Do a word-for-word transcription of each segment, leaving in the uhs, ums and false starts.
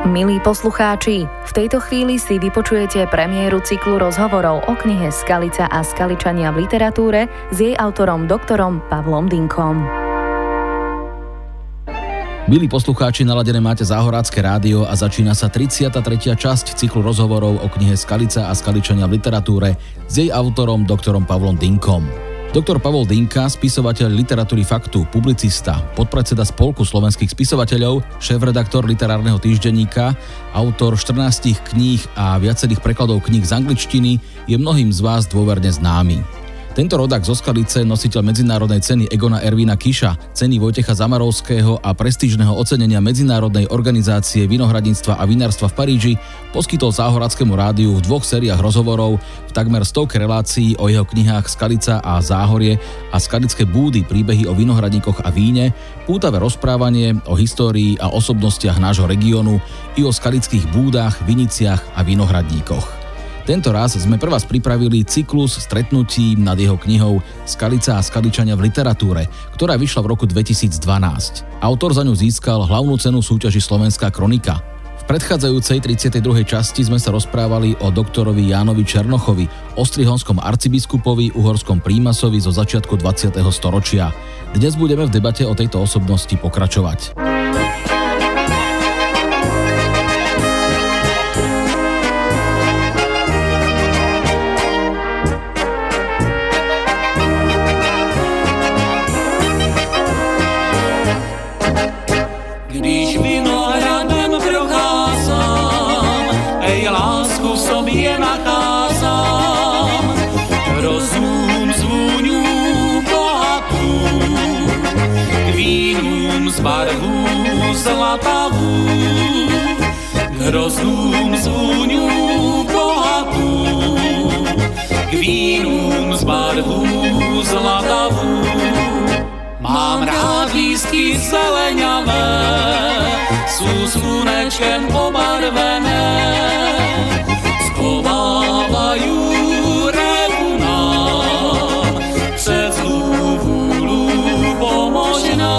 Milí poslucháči, v tejto chvíli si vypočujete premiéru cyklu rozhovorov o knihe Skalica a skaličania v literatúre s jej autorom doktorom Pavlom Dynkom. Milí poslucháči, naladené máte Záhorácké rádio a začína sa tridsiata tretia časť cyklu rozhovorov o knihe Skalica a skaličania v literatúre s jej autorom doktorom Pavlom Dynkom. Doktor Pavol Dynka, spisovateľ literatúry Faktu, publicista, podpredseda Spolku slovenských spisovateľov, šéfredaktor literárneho týždenníka, autor štrnástich kníh a viacerých prekladov kníh z angličtiny, je mnohým z vás dôverne známy. Tento rodák zo Skalice, nositeľ medzinárodnej ceny Egona Ervína Kiša, ceny Vojtecha Zamarovského a prestížneho ocenenia Medzinárodnej organizácie vinohradníctva a vinárstva v Paríži, poskytol Záhoráckému rádiu v dvoch sériách rozhovorov v takmer stovke relácií o jeho knihách Skalica a Záhorie a Skalické búdy, príbehy o vinohradníkoch a víne, pútavé rozprávanie o histórii a osobnostiach nášho regiónu i o skalických búdach, viniciach a vinohradníkoch. Tento raz sme pre vás pripravili cyklus stretnutí nad jeho knihou Skalica a skaličania v literatúre, ktorá vyšla v roku dvetisícdvanásť. Autor za ňu získal hlavnú cenu súťaži Slovenská kronika. V predchádzajúcej tridsiatej druhej časti sme sa rozprávali o doktorovi Jánovi Černochovi, ostrihonskom arcibiskupovi, uhorskom prímasovi zo začiatku dvadsiateho storočia. Dnes budeme v debate o tejto osobnosti pokračovať. Barvu zlatavú, k hroznúm zvúňu bohatú, k vínum z barvu zlatavú. Mám rád lístky zeleňavé, sú slunečkem obarvené, schovávajú revu nám, před zlú vúlu pomožná.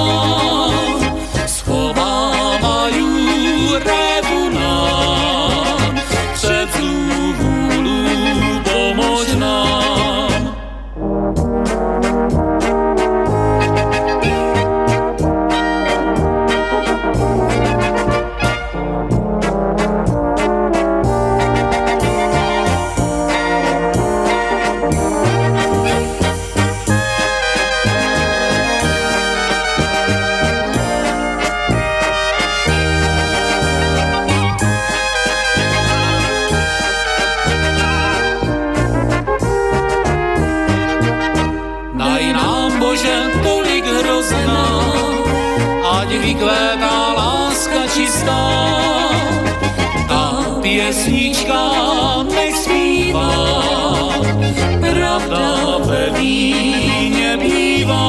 Vykvétá láska čistá, tá piesnička nech zpívá, pravda ve víne bývá,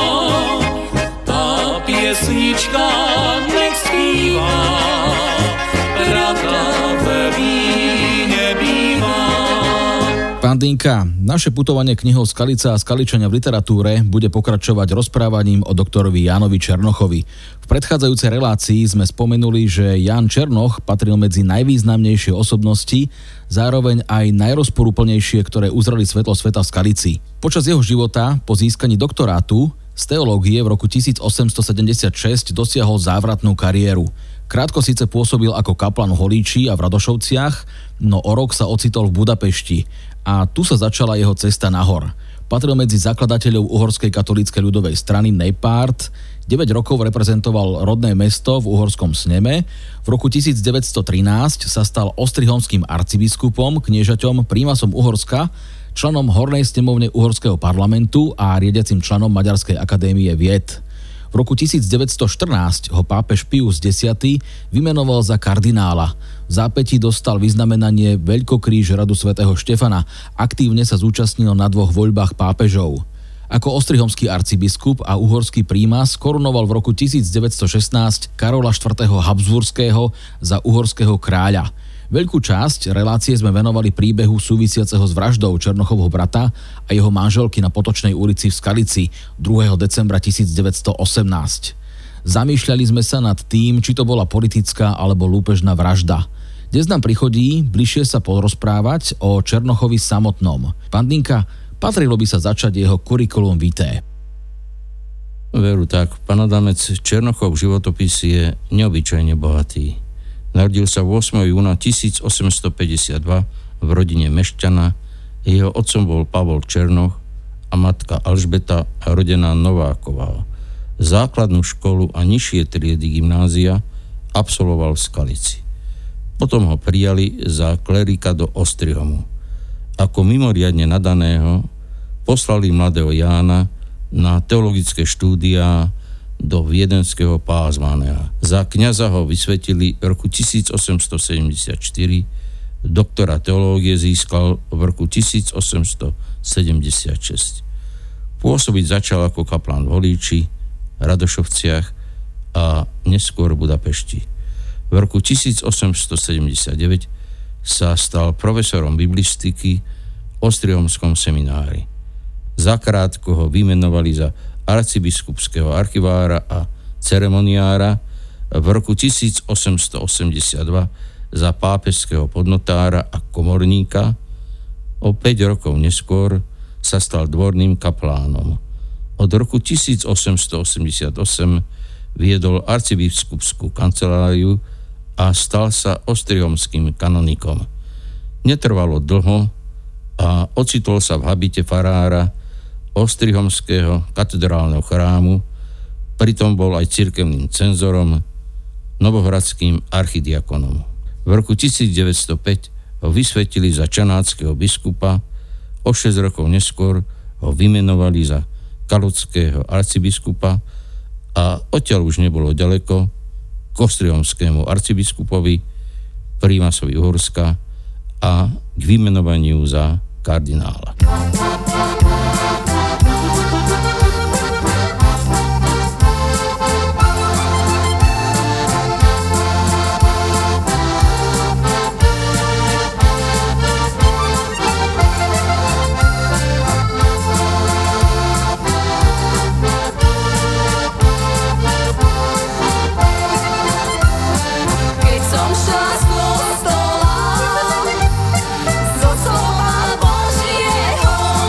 tá piesnička nech zpívá, pravda ve víne bývá. Pán Dynka, naše putovanie knihou Skalica a skaličania v literatúre bude pokračovať rozprávaním o doktorovi Jánovi Černochovi. V predchádzajúcej relácii sme spomenuli, že Ján Černoch patril medzi najvýznamnejšie osobnosti, zároveň aj najrozporúplnejšie, ktoré uzreli svetlo sveta v Skalici. Počas jeho života, po získaní doktorátu z teológie v roku tisícosemstosedemdesiatšesť dosiahol závratnú kariéru. Krátko síce pôsobil ako kaplan v Holíči a v Radošovciach, no o rok sa ocitol v Budapešti a tu sa začala jeho cesta nahor. Patril medzi zakladateľov uhorskej katolíckej ľudovej strany Nejpárt, deväť rokov reprezentoval rodné mesto v uhorskom sneme, v roku tisícdeväťstotrinásť sa stal ostrihomským arcibiskupom, kniežaťom, prímasom Uhorska, členom Hornej snemovne uhorského parlamentu a riadiacim členom Maďarskej akadémie vied. V roku tisícdeväťstoštrnásť ho pápež Pius X vymenoval za kardinála. V zápätí dostal vyznamenanie Veľkokríž radu svätého Štefana. Aktívne sa zúčastnil na dvoch voľbách pápežov. Ako ostrihomský arcibiskup a uhorský prímas korunoval v roku tisícdeväťstošestnásť Karola štvrtého. Habsburského za uhorského kráľa. Veľkú časť relácie sme venovali príbehu súvisiaceho s vraždou Černochovho brata a jeho manželky na Potočnej ulici v Skalici druhého decembra tisícdeväťstoosemnásť. Zamýšľali sme sa nad tým, či to bola politická alebo lúpežná vražda. Dnes nám prichodí bližšie sa porozprávať o Černochovi samotnom. Pán Dinka, patrilo by sa začať jeho kurikulum vitae. Veru tak, pán Adamec, Černochov životopis je neobyčajne bohatý. Narodil sa ôsmeho júna tisícosemstopäťdesiatdva v rodine mešťana. Jeho otcom bol Pavol Černoch a matka Alžbeta, rodená Nováková. Základnú školu a nižšie triedy gymnázia absolvoval v Skalici. Potom ho prijali za klerika do Ostrihomu. Ako mimoriadne nadaného poslali mladého Jána na teologické štúdia do viedenského Pázmania. Za kňaza ho vysvetili v roku tisícosemstosedemdesiatštyri, doktora teológie získal v roku tisícosemstosedemdesiatšesť. Pôsobiť začal ako kaplán v Holíči, Radošovciach a neskôr v Budapešti. V roku tisícosemstosedemdesiatdeväť sa stal profesorom biblistiky v Ostrihomskom seminári. Zakrátko ho vymenovali za arcibiskupského archivára a ceremoniára, v roku tisícosemstoosemdesiatdva za pápežského podnotára a komorníka. O päť rokov neskôr sa stal dvorným kaplánom. Od roku tisícosemstoosemdesiatosem viedol arcibiskupskú kanceláriu a stal sa ostrihomským kanonikom. Netrvalo dlho a ocitol sa v habite farára Ostrihomského katedrálneho chrámu, pritom bol aj cirkevným cenzorom, novohradským archidiakonom. V roku tisícdeväťstopäť ho vysvetili za čanáckého biskupa, o šesť rokov neskôr ho vymenovali za kalotského arcibiskupa a odtiaľ už nebolo ďaleko k ostrihomskému arcibiskupovi, prímasovi Uhorska a k vymenovaniu za kardinála. Zo slova Božieho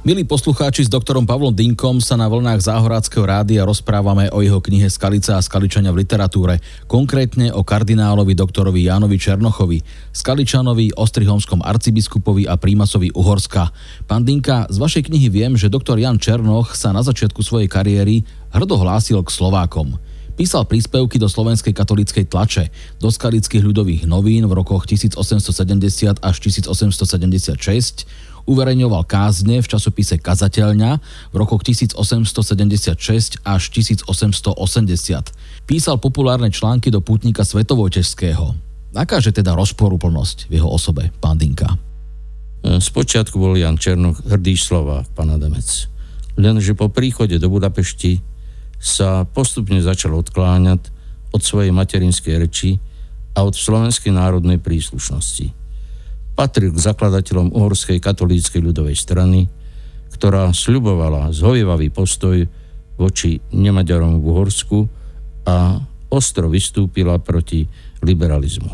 Milí poslucháči, s doktorom Pavlom Dynkom sa na vlnách Záhoráckeho rádia rozprávame o jeho knihe Skalica a Skaličania v literatúre, konkrétne o kardinálovi doktorovi Jánovi Černochovi, Skaličanovi, ostrihomskom arcibiskupovi a prímasovi Uhorska. Pán Dynka, z vašej knihy viem, že doktor Ján Černoch sa na začiatku svojej kariéry hrdo hlásil k Slovákom. Písal príspevky do slovenskej katolíckej tlače, do skalických ľudových novín v rokoch tisícosemstosedemdesiat až tisícosemstosedemdesiatšesť, uverejňoval kázne v časopise Kazateľňa v rokoch tisícosemstosedemdesiatšesť až tisícosemstoosemdesiat. Písal populárne články do Pútnika Svetovojtežského. Akáže teda rozporuplnosť v jeho osobe, pán Dynka? Spočiatku bol Ján Černoch hrdý Slovák, pán Adamec. Lenže po príchode do Budapešti sa postupne začal odkláňať od svojej materinskej reči a od slovenskej národnej príslušnosti. Patril k zakladateľom Uhorskej katolíckej ľudovej strany, ktorá sľubovala zhovievavý postoj voči nemaďarom v Uhorsku a ostro vystúpila proti liberalizmu.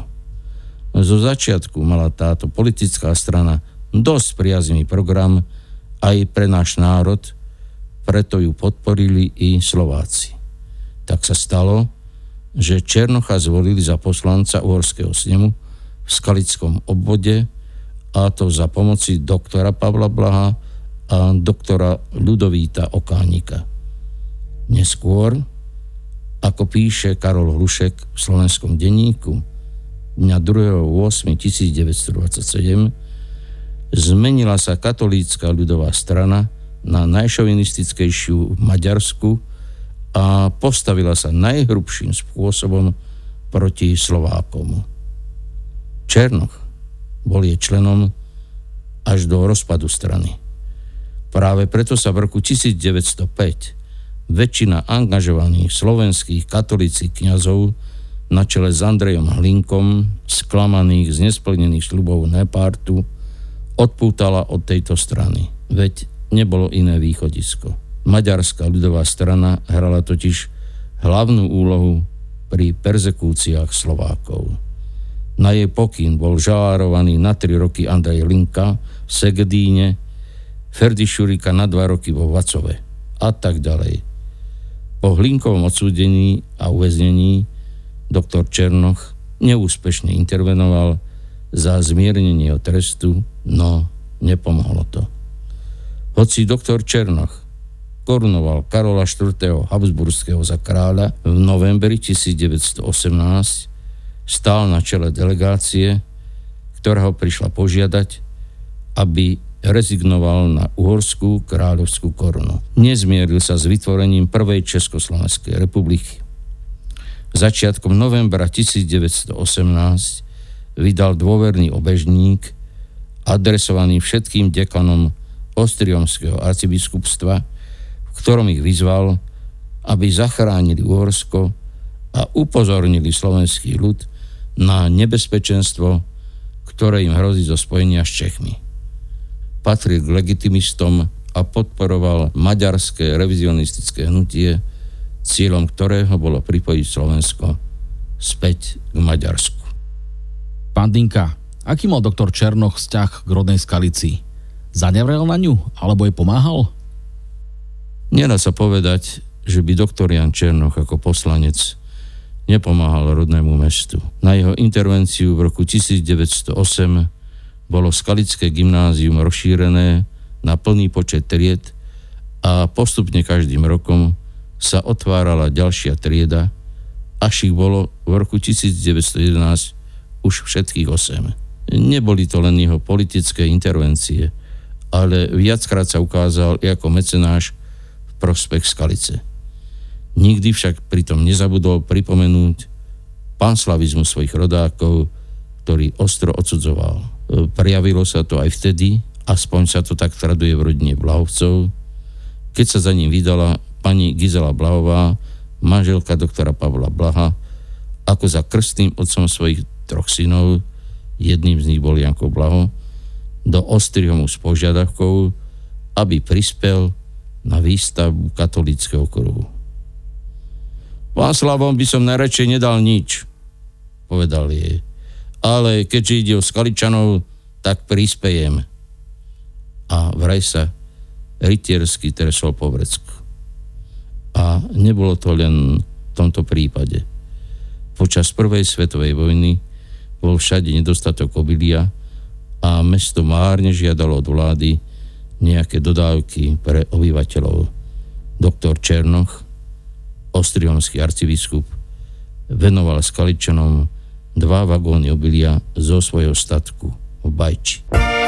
Zo začiatku mala táto politická strana dosť priaznivý program aj pre náš národ, preto ju podporili i Slováci. Tak sa stalo, že Černocha zvolili za poslanca Uhorského snemu v Skalickom obvode, a to za pomoci doktora Pavla Blaha a doktora Ľudovíta Okánika. Neskôr, ako píše Karol Hlušek v Slovenskom denníku dňa druhého ôsmeho tisícdeväťstodvadsaťsedem, zmenila sa katolícka ľudová strana na najšovinistickejšiu v Maďarsku a postavila sa najhrubším spôsobom proti Slovákom. Černoch bol jej členom až do rozpadu strany. Práve preto sa v roku tisícdeväťstopäť väčšina angažovaných slovenských katolíckych kňazov na čele s Andrejom Hlinkom, sklamaných z nesplnených sľubov Nepártu, odpútala od tejto strany. Veď nebolo iné východisko. Maďarská ľudová strana hrala totiž hlavnú úlohu pri perzekúciách Slovákov. Na jej pokyn bol žalárovaný na tri roky Andrej Hlinka v Segedíne, Ferdy Šurika na dva roky vo Vacove a tak ďalej. Po Hlinkovom odsúdení a uväznení doktor Černoch neúspešne intervenoval za zmiernenie jeho trestu, no nepomohlo to. Hoci doktor Černoch korunoval Karola štvrtého. Habsburského za kráľa v novembri tisícdeväťstoosemnásť, stál na čele delegácie, ktorá ho prišla požiadať, aby rezignoval na uhorskú kráľovskú korunu. Nezmieril sa s vytvorením prvej Československej republiky. Začiatkom novembra tisícdeväťstoosemnásť vydal dôverný obežník adresovaný všetkým dekanom Ostriomského arcibiskupstva, v ktorom ich vyzval, aby zachránili Uhorsko a upozornili slovenský ľud na nebezpečenstvo, ktoré im hrozí zo spojenia s Čechmi. Patril k legitimistom a podporoval maďarské revizionistické hnutie, cieľom ktorého bolo pripojiť Slovensko späť k Maďarsku. Pán Dynka, aký mal doktor Černoch vzťah k rodnej Skalici? Zanevrel na ňu, alebo jej pomáhal? Nedá sa povedať, že by doktor Ján Černoch ako poslanec nepomáhal rodnému mestu. Na jeho intervenciu v roku tisícdeväťstoosem bolo Skalické gymnázium rozšírené na plný počet tried a postupne každým rokom sa otvárala ďalšia trieda, až ich bolo v roku tisícdeväťstojedenásť už všetkých osem. Neboli to len jeho politické intervencie, ale viackrát sa ukázal i ako mecenáš v prospech Skalice. Nikdy však pritom nezabudol pripomenúť panslavizmu svojich rodákov, ktorý ostro odsudzoval. Prejavilo sa to aj vtedy, aspoň sa to tak traduje v rodine Blahovcov, keď sa za ním vydala pani Gizela Blahová, manželka doktora Pavla Blaha, ako za krstným otcom svojich troch synov, jedným z nich bol Janko Blaho, do Ostrihomu s požiadavkou, aby prispel na výstavbu katolíckeho kruhu. Václavom by som najradšej nedal nič, povedal jej, ale keďže ide o Skaličanov, tak prispejem. A vraj sa rytiersky tresol po vrecku. A nebolo to len v tomto prípade. Počas prvej svetovej vojny bol všade nedostatok obilia a mesto márne žiadalo od vlády nejaké dodávky pre obyvateľov. Doktor Černoch, ostrihomský arcibiskup, venoval Skaličanom dva vagóny obilia zo svojho statku v Bajči.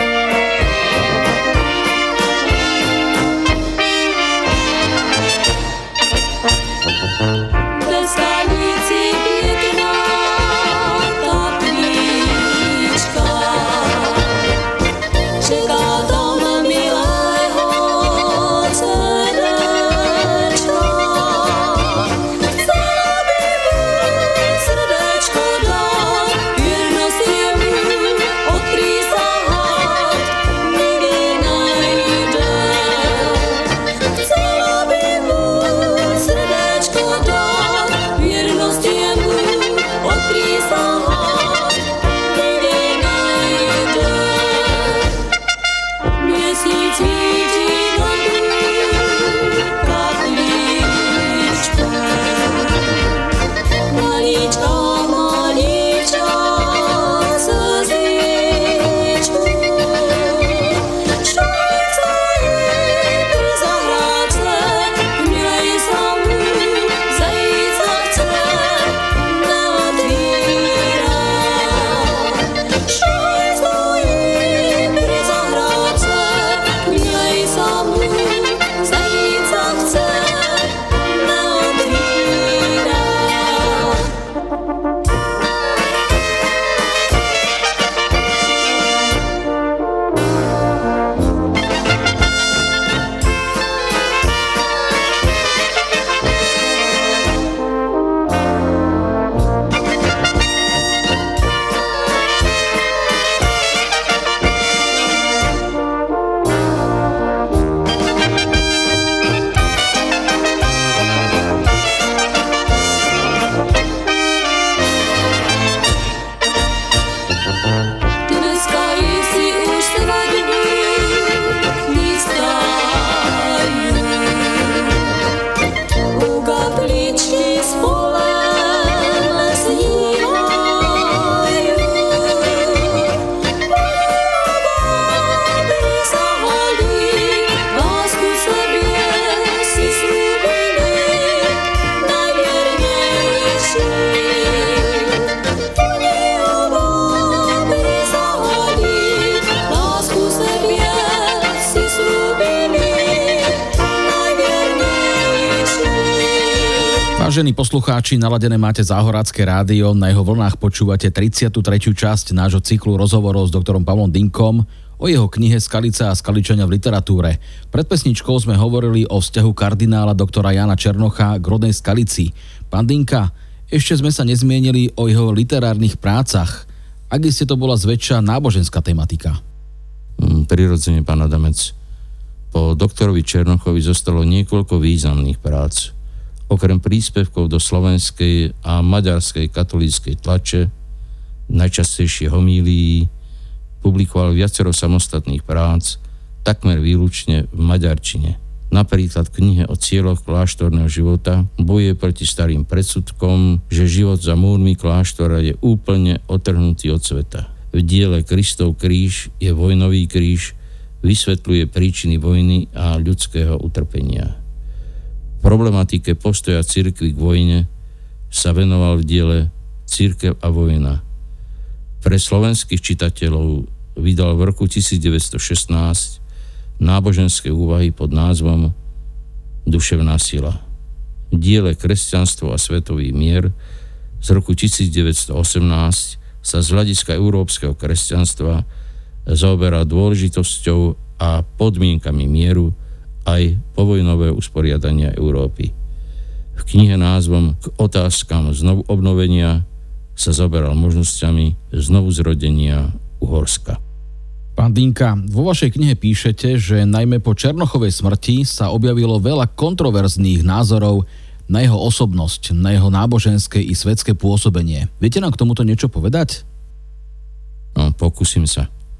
Vážení poslucháči, naladené máte Záhorácké rádio, na jeho vlnách počúvate tridsiatu tretiu časť nášho cyklu rozhovorov s doktorom Pavlom Dinkom o jeho knihe Skalica a Skaličania v literatúre. Pred pesničkou sme hovorili o vzťahu kardinála doktora Jána Černocha k rodnej Skalici. Pán Dinka, ešte sme sa nezmienili o jeho literárnych prácach. Ak iste to bola zväčša náboženská tematika? Mm, prirodzene, pán Adamec. Po doktorovi Černochovi zostalo niekoľko významných prác. Okrem príspevkov do slovenskej a maďarskej katolíckej tlače, najčastejšie homílií, publikoval viacero samostatných prác, takmer výlučne v maďarčine. Napríklad v knihe o cieľoch kláštorného života bojuje proti starým predsudkom, že život za múrmi kláštora je úplne otrhnutý od sveta. V diele Kristov kríž je vojnový kríž, vysvetľuje príčiny vojny a ľudského utrpenia. Problematike postoja cirkvi k vojne sa venoval v diele Cirkev a vojna. Pre slovenských čitateľov vydal v roku devätnásťstošestnásť náboženské úvahy pod názvom Duševná sila. V diele Kresťanstvo a svetový mier z roku devätnásťstoosemnásť sa z hľadiska európskeho kresťanstva zaoberá dôležitosťou a podmienkami mieru aj povojnového usporiadania Európy. V knihe názvom K otázkam znovu obnovenia sa zaoberal možnosťami znovu zrodenia Uhorska. Pán Dinka, vo vašej knihe píšete, že najmä po Černochovej smrti sa objavilo veľa kontroverzných názorov na jeho osobnosť, na jeho náboženské i svetské pôsobenie. Viete nám k tomuto niečo povedať? No, pokúsim sa.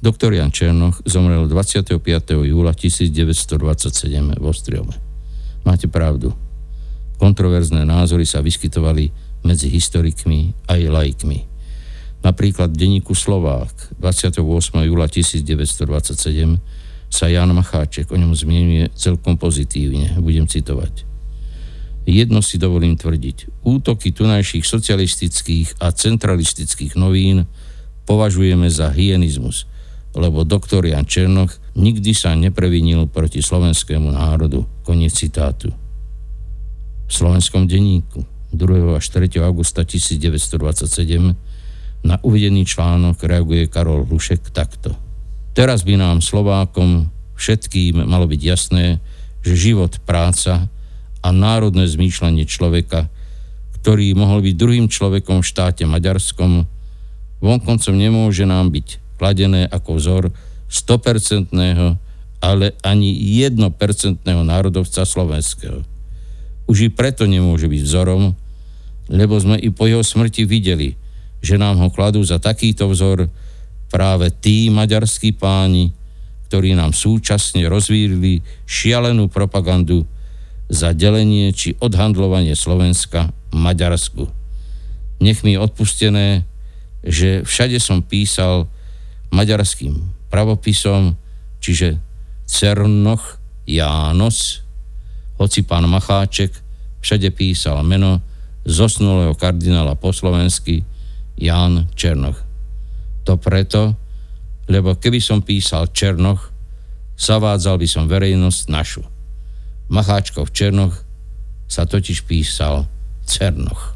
Doktor Jan Černoch zomrel dvadsiateho piateho júla tisícdeväťstodvadsaťsedem v Ostriome. Máte pravdu. Kontroverzné názory sa vyskytovali medzi historikmi aj laikmi. Napríklad v denníku Slovák dvadsiateho ôsmeho júla tisícdeväťstodvadsaťsedem sa Ján Macháček o ňom zmienuje celkom pozitívne. Budem citovať. Jedno si dovolím tvrdiť. Útoky tunajších socialistických a centralistických novín považujeme za hyenizmus, lebo doktor Jan Černoch nikdy sa neprevinil proti slovenskému národu. Koniec citátu. V slovenskom denníku druhého až tretieho augusta tisícdeväťstodvadsaťsedem na uvedený článok reaguje Karol Hlušek takto. Teraz by nám Slovákom všetkým malo byť jasné, že život, práca a národné zmýšľanie človeka, ktorý mohol byť druhým človekom v štáte maďarskom, vonkoncom nemôže nám byť kladené ako vzor sto percent, ale ani jedno percent národovca slovenského. Už i preto nemôže byť vzorom, lebo sme i po jeho smrti videli, že nám ho kladú za takýto vzor práve tí maďarskí páni, ktorí nám súčasne rozvírili šialenú propagandu za delenie či odhandlovanie Slovenska Maďarsku. Nech mi je odpustené, že všade som písal maďarským pravopisom, čiže Černoch János, hoci pán Macháček všade písal meno zosnulého kardinála po slovensky Ján Černoch. To preto, lebo keby som písal Černoch, zavádzal by som verejnosť našu. Macháčkov Černoch sa totiž písal Cernoch.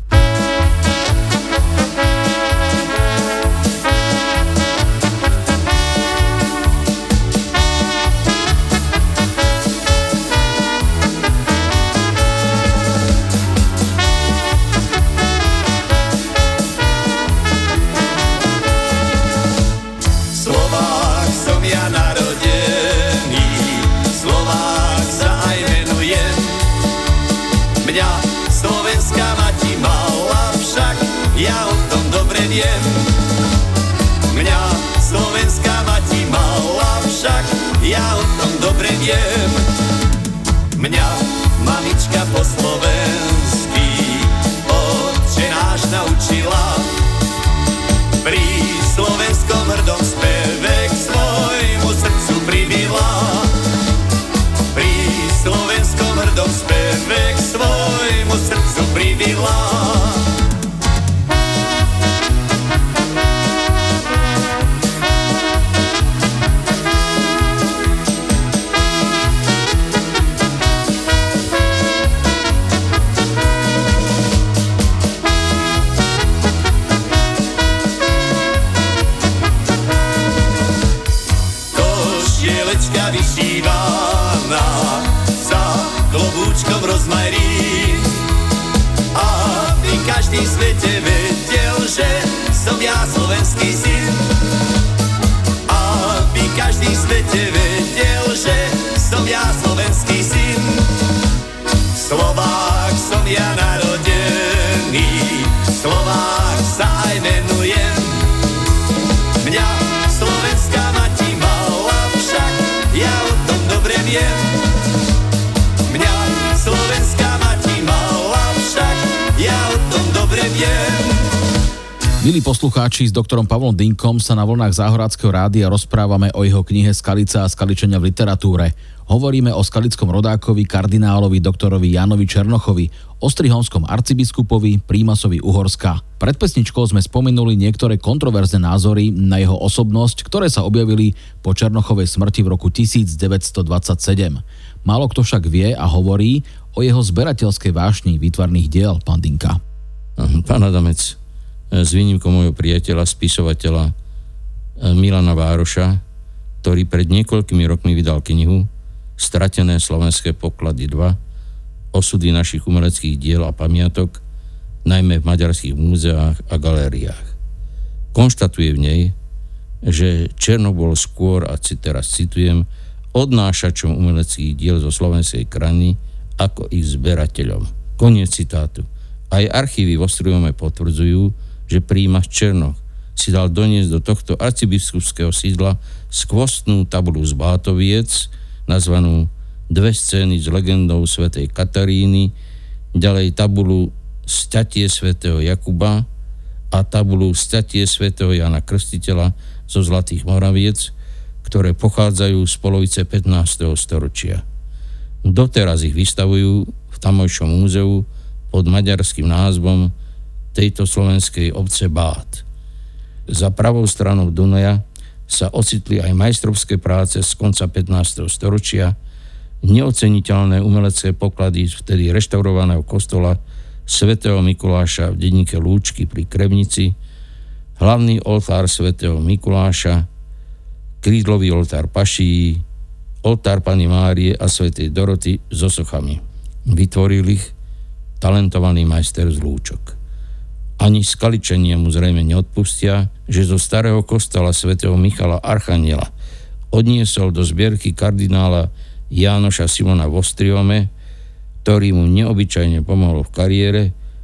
Mňa slovenská mati mala však, ja o tom dobre viem. Mňa mamička po slovensky Otče náš naučila, pri slovenskom hrdom speve k svojmu srdcu pribila. Pri slovenskom hrdom speve k svojmu srdcu pribila. Vyšívaná za klobúčkom rozmarín, aby každý v svete vedel, že som ja slovenský syn. Aby každý v svete vedel, že som ja slovenský syn. Slovák som ja narodený, Slovák sa aj menujem. Mňa slovenská mati mala však, ja o tom dobre viem. Mňa slovenská mati mala však, ja o tom dobre viem. Milí poslucháči, s doktorom Pavlom Dynkom sa na vlnách Záhoráckeho rádia rozprávame o jeho knihe Skalica a skaličania v literatúre. Hovoríme o skalickom rodákovi, kardinálovi doktorovi Jánovi Černochovi, ostrihomskom arcibiskupovi, prímasovi Uhorska. Pred pesničkou sme spomenuli niektoré kontroverzné názory na jeho osobnosť, ktoré sa objavili po Černochovej smrti v roku tisícdeväťstodvadsaťsedem. Málo kto však vie a hovorí o jeho zberateľskej vášni výtvarných diel, pán Dynka. Pán Adamec, s výnimkou môjho priateľa, spisovateľa Milana Vároša, ktorý pred niekoľkými rokmi vydal knihu Stratené slovenské poklady dva, osudy našich umeleckých diel a pamiatok, najmä v maďarských múzeách a galériách. Konštatuje v nej, že Černoch bol skôr, a teraz citujem, odnášačom umeleckých diel zo slovenskej krajiny ako ich zberateľom. Koniec citátu. Aj archívy v Ostriome potvrdzujú, že príjmaš Černoch si dal doniesť do tohto arcibiskupského sídla skvostnú tabulu z Bátoviec, nazvanú Dve scény s legendou svätej Kataríny, ďalej tabulu Sťatie svätého Jakuba a tabulu Sťatie svätého Jana Krstiteľa zo Zlatých Moraviec, ktoré pochádzajú z polovice pätnásteho storočia. Doteraz ich vystavujú v tamojšom múzeu pod maďarským názvom tejto slovenskej obce Bát. Za pravou stranou Dunaja sa ocitli aj majstrovské práce z konca pätnásteho storočia, neoceniteľné umelecké poklady z vtedy reštaurovaného kostola svätého Mikuláša v dedinke Lúčky pri Krevnici, hlavný oltár svätého Mikuláša, krídlový oltár Pašií, oltár Panny Márie a svätej Doroty so sochami. Vytvoril ich talentovaný majster z Lúčok. Ani Skaličania mu zrejme neodpustia, že zo starého kostola svätého Michala Archaniela odniesol do zbierky kardinála Jánoša Simona v Ostriome, ktorý mu neobyčajne pomohol v kariére,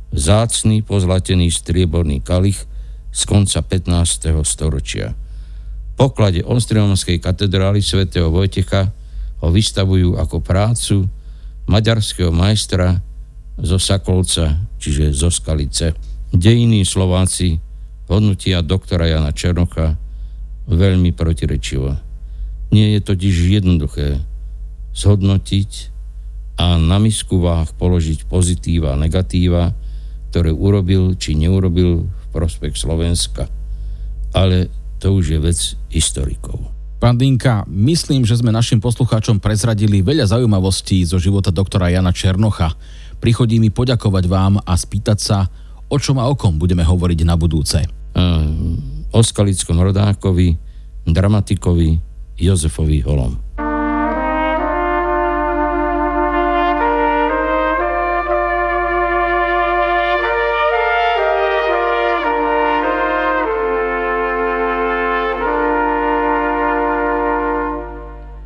vzácny pozlatený strieborný kalich z konca pätnásteho storočia. V poklade Ostriomskej katedrály svätého Vojtecha ho vystavujú ako prácu maďarského majstra zo Sakolca, čiže zo Skalice. Dejiny Slováci hodnotia doktora Jana Černocha veľmi protirečivo. Nie je totiž jednoduché zhodnotiť a na misku váh položiť pozitíva a negatíva, ktoré urobil či neurobil v prospech Slovenska. Ale to už je vec historikov. Pán Dinka, myslím, že sme našim poslucháčom prezradili veľa zaujímavostí zo života doktora Jana Černocha. Prichodí mi poďakovať vám a spýtať sa, o čom a o kom budeme hovoriť na budúce. O skalickom rodákovi, dramatikovi Jozefovi Holom.